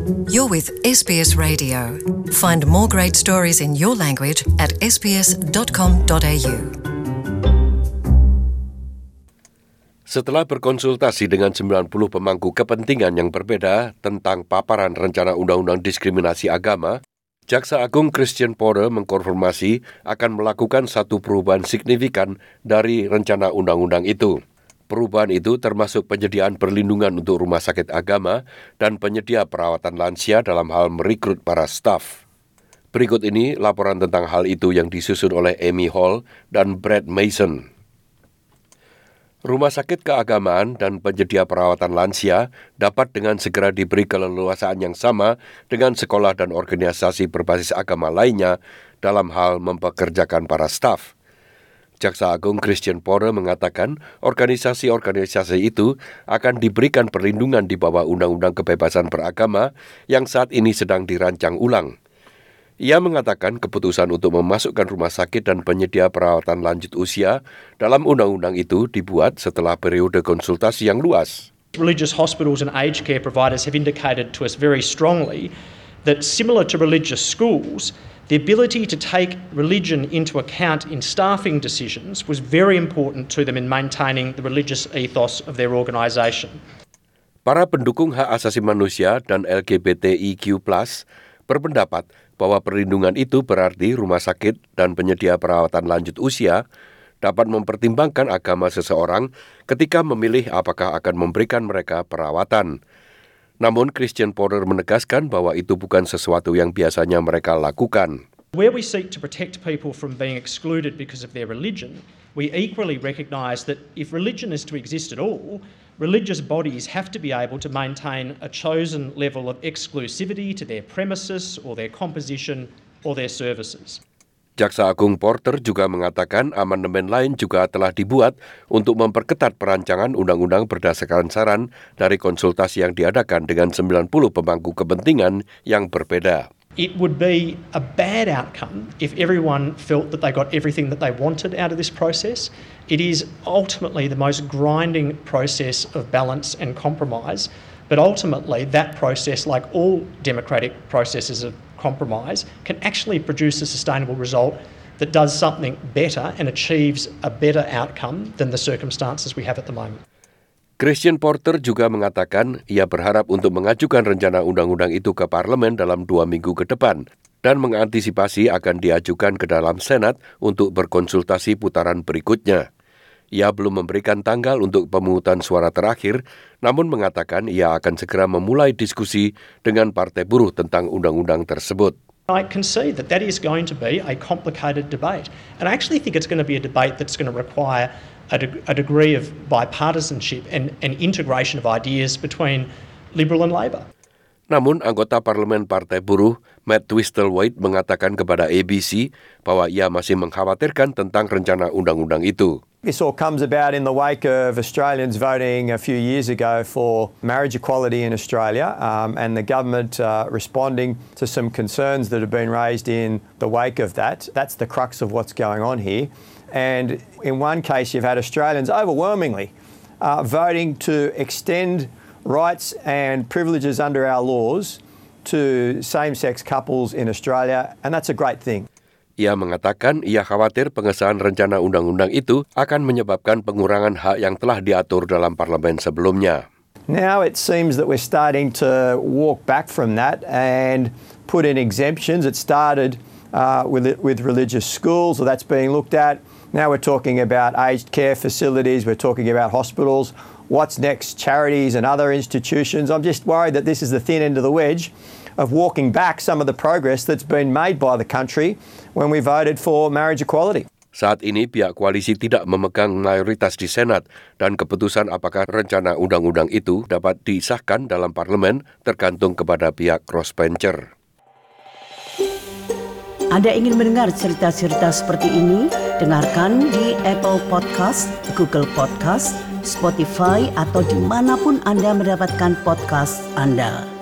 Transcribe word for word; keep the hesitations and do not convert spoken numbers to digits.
You're with S B S Radio. Find more great stories in your language at s b s dot com dot a u. Setelah berkonsultasi dengan sembilan puluh pemangku kepentingan yang berbeda tentang paparan rencana undang-undang diskriminasi agama, Jaksa Agung Christian Porter mengkonfirmasi akan melakukan satu perubahan signifikan dari rencana undang-undang itu. Perubahan itu termasuk penyediaan perlindungan untuk rumah sakit agama dan penyedia perawatan lansia dalam hal merekrut para staf. Berikut ini laporan tentang hal itu yang disusun oleh Amy Hall dan Brad Mason. Rumah sakit keagamaan dan penyedia perawatan lansia dapat dengan segera diberi keleluasaan yang sama dengan sekolah dan organisasi berbasis agama lainnya dalam hal mempekerjakan para staf. Jaksa Agung Christian Porter mengatakan organisasi-organisasi itu akan diberikan perlindungan di bawah Undang-Undang Kebebasan Beragama yang saat ini sedang dirancang ulang. Ia mengatakan keputusan untuk memasukkan rumah sakit dan penyedia perawatan lanjut usia dalam undang-undang itu dibuat setelah periode konsultasi yang luas. Religious hospitals and aged care providers have indicated to us very strongly that similar to religious schools, the ability to take religion into account in staffing decisions was very important to them in maintaining the religious ethos of their organisation. Para pendukung hak asasi manusia dan L G B T I Q plus, berpendapat bahwa perlindungan itu berarti rumah sakit dan penyedia perawatan lanjut usia dapat mempertimbangkan agama seseorang ketika memilih apakah akan memberikan mereka perawatan. Namun Christian Porter menegaskan bahwa itu bukan sesuatu yang biasanya mereka lakukan. Where we seek to protect people from being excluded because of their religion, we equally recognise that if religion is to exist at all, religious bodies have to be able to maintain a chosen level of exclusivity to their premises or their composition or their services. Jaksa Agung Porter juga mengatakan amandemen lain juga telah dibuat untuk memperketat perancangan undang-undang berdasarkan saran dari konsultasi yang diadakan dengan sembilan puluh pemangku kepentingan yang berbeda. It would be a bad outcome if everyone felt that they got everything that they wanted out of this process. It is ultimately the most grinding process of balance and compromise, but ultimately that process, like all democratic processes of compromise, can actually produce a sustainable result that does something better and achieves a better outcome than the circumstances we have at the moment. Christian Porter juga mengatakan ia berharap untuk mengajukan rencana undang-undang itu ke parlemen dalam dua minggu ke depan dan mengantisipasi akan diajukan ke dalam Senat untuk berkonsultasi putaran berikutnya. Ia belum memberikan tanggal untuk pemungutan suara terakhir, namun mengatakan ia akan segera memulai diskusi dengan Partai Buruh tentang undang-undang tersebut. I concede that that is going to be a complicated debate, and I actually think it's going to be a debate that's going to require a, de- a degree of bipartisanship and, and integration of ideas between Liberal and Labor. Namun, anggota parlemen Partai Buruh, Matt Twistle-White, mengatakan kepada A B C bahwa ia masih mengkhawatirkan tentang rencana undang-undang itu. This all comes about in the wake of Australians voting a few years ago for marriage equality in Australia um, and the government uh, responding to some concerns that have been raised in the wake of that. That's the crux of what's going on here. And in one case, you've had Australians overwhelmingly uh, voting to extend rights and privileges under our laws to same-sex couples in Australia, and that's a great thing. Ia mengatakan ia khawatir pengesahan rencana undang-undang itu akan menyebabkan pengurangan hak yang telah diatur dalam parlemen sebelumnya. Now it seems that we're starting to walk back from that and put in exemptions. It started uh, with with religious schools, so that's being looked at. Now we're talking about aged care facilities, we're talking about hospitals. What's next? Charities and other institutions. I'm just worried that this is the thin end of the wedge of walking back some of the progress that's been made by the country when we voted for marriage equality. Saat ini pihak koalisi tidak memegang mayoritas di Senat dan keputusan apakah rencana undang-undang itu dapat disahkan dalam parlemen tergantung kepada pihak crossbencher. Anda ingin mendengar cerita-cerita seperti ini? Dengarkan di Apple Podcast, Google Podcast, Spotify, atau dimanapun Anda mendapatkan podcast Anda.